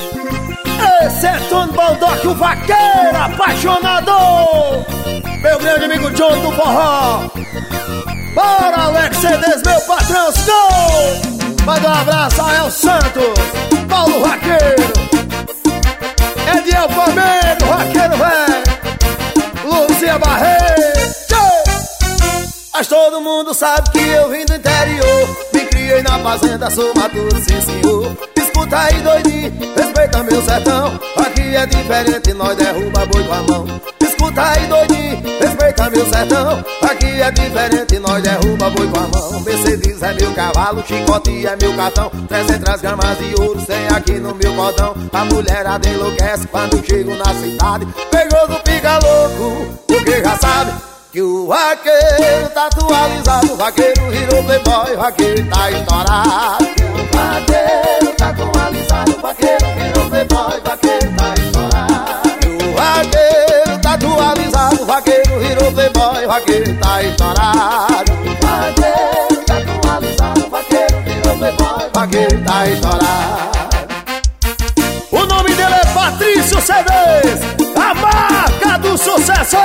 Esse é Tony Baldock, o vaqueiro apaixonado, meu grande amigo John do forró. Bora, Alex CDs, meu patrão, go! Manda um abraço a El Santos, Paulo Vaqueiro, Ediel Palmeiro, Vaqueiro velho, Lucia Barreto. Mas todo mundo sabe que eu vim do interior, me criei na fazenda, sou maduro, sim senhor. Escuta aí doidinho, respeita meu sertão, aqui é diferente, nós derruba boi com a mão. Escuta aí doidinho, respeita meu sertão, aqui é diferente, nós derruba boi com a mão. Mercedes é meu cavalo, chicote é meu cartão, 300 gramas de ouro tem aqui no meu cordão. A mulherada enlouquece quando chego na cidade, pegoso fica louco, porque já sabe que o vaqueiro tá atualizado, o vaqueiro virou playboy, o vaqueiro tá estourado. O vaqueiro tá atualizado, o vaqueiro virou playboy, o vaqueiro tá estourado. O vaqueiro tá atualizado, o vaqueiro virou playboy, o vaqueiro tá estourado. O vaqueiro tá atualizado, o vaqueiro virou playboy, o vaqueiro tá estourado. O nome dele é Patrício CDs, a marca do sucesso.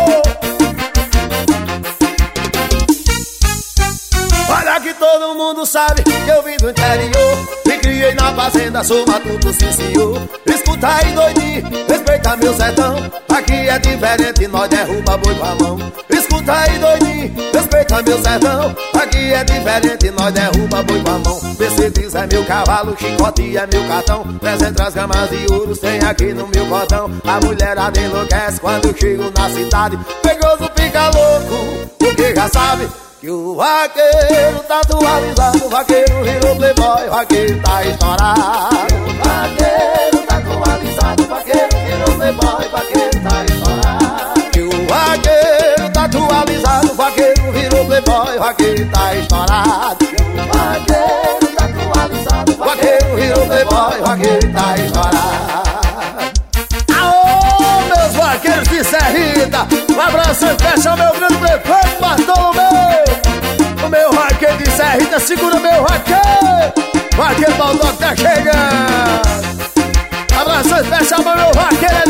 Olha que todo mundo sabe que eu vim do interior, me criei na fazenda, sou matuto, sim senhor. Escuta aí doidinho, respeita meu sertão, aqui é diferente, nós derruba boi com a mão. Escuta aí doidinho, respeita meu sertão, aqui é diferente, nós derruba boi com a mão. Mercedes é meu cavalo, chicote é meu cartão, 300 gramas de ouro tem aqui no meu cordão. A mulherada enlouquece quando chego na cidade, pegoso fica louco, porque já sabe que o vaqueiro tá atualizado, o vaqueiro virou playboy, o vaqueiro tá estourado. O vaqueiro tá atualizado, o vaqueiro virou playboy, o vaqueiro tá estourado. Que o vaqueiro tá atualizado, o vaqueiro virou playboy, o vaqueiro tá estourado. O vaqueiro tá atualizado, o vaqueiro virou playboy, o vaqueiro tá estourado. Aô, meus vaqueiros de Serrita, um abraço especial ao meu grande prefeito Bartolomeu. O meu vaqueiro de Serrita, segura meu vaqueiro, vaqueiro Baldock tá chegando. Abraço especial ao meu vaqueiro